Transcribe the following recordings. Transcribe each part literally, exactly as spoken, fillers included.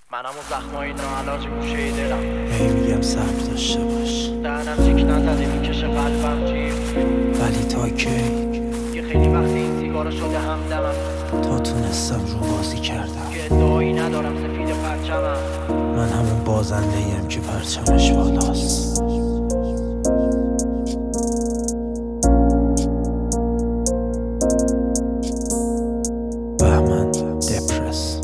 منم و زخمای ناعلاج گوشه دلم هی میگم صبر داشته باش، دهنم جیک نزده میکشه قلبم جیغ، ولی تا کی؟ یه خیلی وقتی این سیگارا شده همدمم، تا تونستم رو بازی کردم که ادعایی ندارم سفید پرچمم. من همون بازنده ایم که پرچمش بالاست. بهمن دپرس.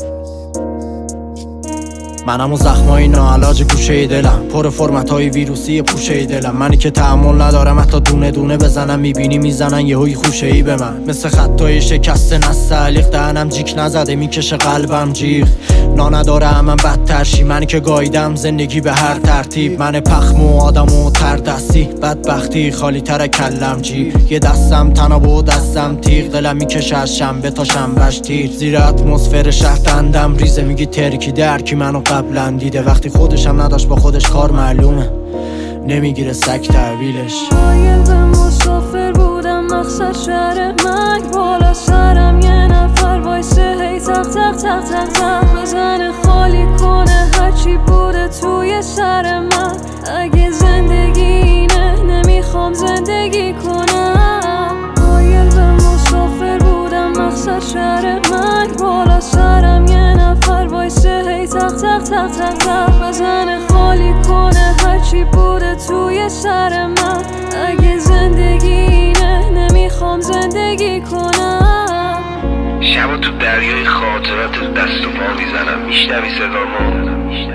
منم و زخمای ناعلاج گوشه دلم، پر فرمت های ویروسی پوشه دلم. منی که تحمل ندارم حتی دونه دونه بزنم، میبینی میزنن یهویی خوشه ای به من، مثل خطای شکسته نستعلیق. دهنم جیک نزده میکشه قلبم جیغ، نا نداره من بدتر شی. منی که گایدم زندگی به هر ترتیب، من پخم و آدم و تردستی. بدبختی خالی تر کلم جیب، یه دستم تناب و دستم تیغ. دلم میکشه از شنبه تا شنبهش تیر، زیر اتمسفر شهر دندم ریزه. میگی ترکی درکی منو قبلا دیده، وقتی خودشم نداشت با خودش کار معلومه نمیگیره سگ تحویلش. مایل به مسافر بودم مقصد شهر مرگ، بالا سرم یه نفر وایسه هی تق تق تق تق تق بزنه خالی کنه هرچی بوده توی سر من. اگه زندگی اینه نمیخوام زندگی کنم. مایل به مسافر بودم مقصد شهر مرگ، بالا سرم یه نفر وایسه هی تق تق تق تق تق بزنه خالی کنه هرچی بوده توی سر من. اگه زندگی اینه نمیخوام زندگی کنم. شبا تو دریای خاطرات دست و پا میزنم، میشنوی صدامو؟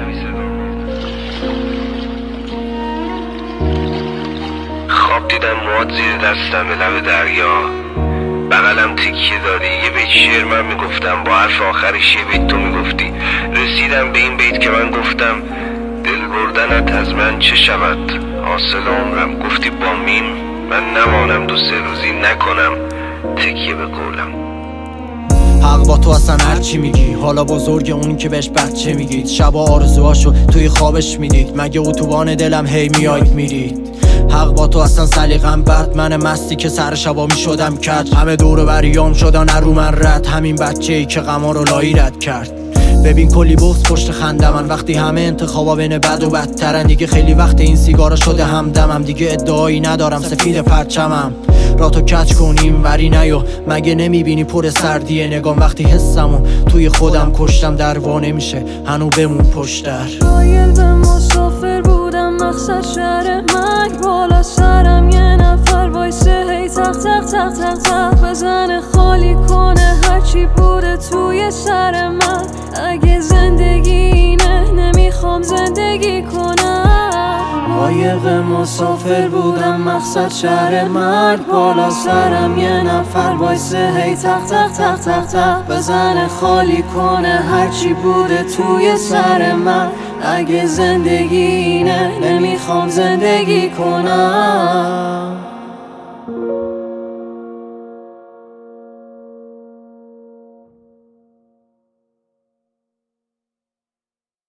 خواب دیدم مواد زیر دستم به لب دریا، بغلم تکیه دادی. یه بیت شعر من میگفتم، با حرف آخرش یه بیت تو میگفتی. رسیدم به این بیت که من گفتم دل بردنت از من چه شود حاصل عمرم. گفتی با میم من نمانم دو سه روزی، نکنم تکیه به قولم. حق با تو اصلا هرچی میگی، حالا بزرگ اونی که بهش بچه میگید. شبا آرزوهاشو توی خوابش میدید، مگه اتوبان دلم هی میاید میرید. حق با تو اصلا سلیقم بد، من مستی که سر شبا میشدم کج. همه دور بریام شدن رو من رد، همین بچه ای که غما رو لایی رد کرد. ببین کلی بغض پشت خنده من، وقتی همه انتخابا بین بد و بدترن. دیگه خیلی وقت این سیگارا شده همدمم، دیگه ادعایی ندارم سفید پرچمم. را تو کچ کنیم وری نیو، مگه نمیبینی پر سردیه نگام. وقتی حسمو توی خودم کشتم دروا نمیشه هنو بمون پشتر. مایل به مسافر بودم مقصد شهر مرگ، بالا سرم یه نفر وایسه هی تق تق تق تق تق بزنه خالی کنه هرچی بوده توی سر من. اگه زندگی اینه نمیخوام زندگی کنم. قایق مسافر بودم مقصد شهر مرگ، بالا سرم یه نفر وایسه هی تق تق تق تق تق بزنه خالی کنه هرچی بوده توی سر من. اگه زندگی اینه نمیخوام زندگی کنم.